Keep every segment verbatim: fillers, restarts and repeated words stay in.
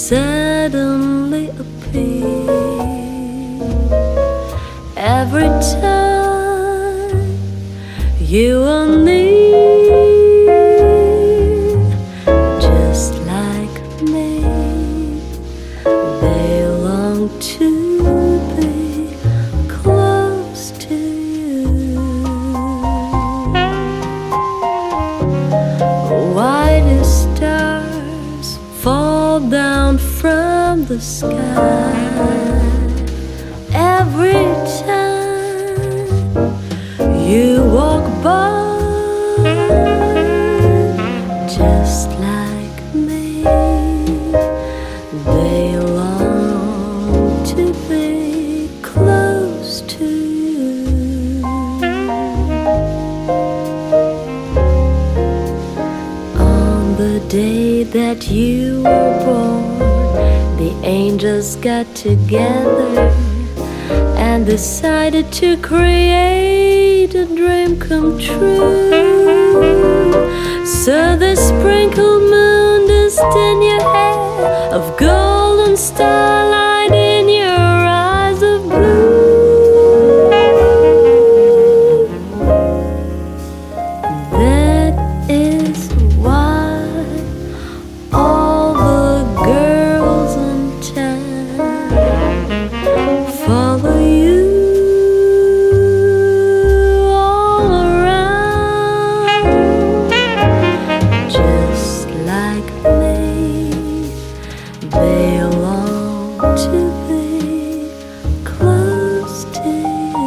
suddenly appear every time you are near, just like me. They long to be close to you. Why do stars fall down from the sky every time you walk by? Just like me, they long to be close to you. On the day that you were born, the angels got together and decided to create a dream come true. So they sprinkled moon dust in your hair, of golden starlight in your eyes of blue. That is why all the girls in town follow you all around. Just like me, they long to be close to you.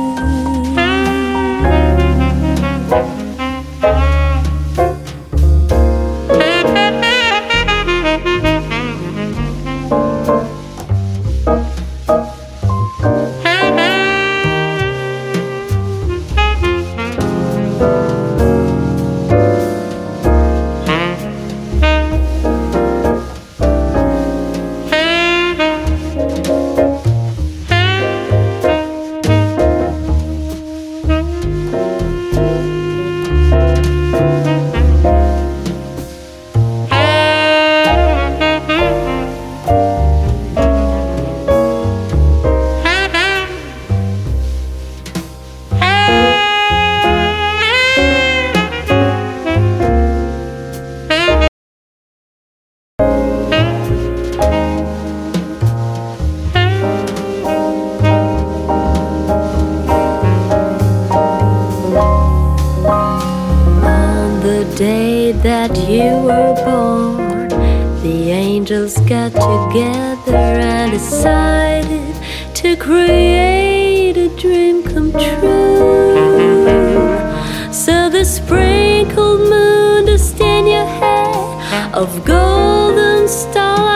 The day that you were born, the angels got together and decided to create a dream come true. So they sprinkled moon dust in your hair, of golden stars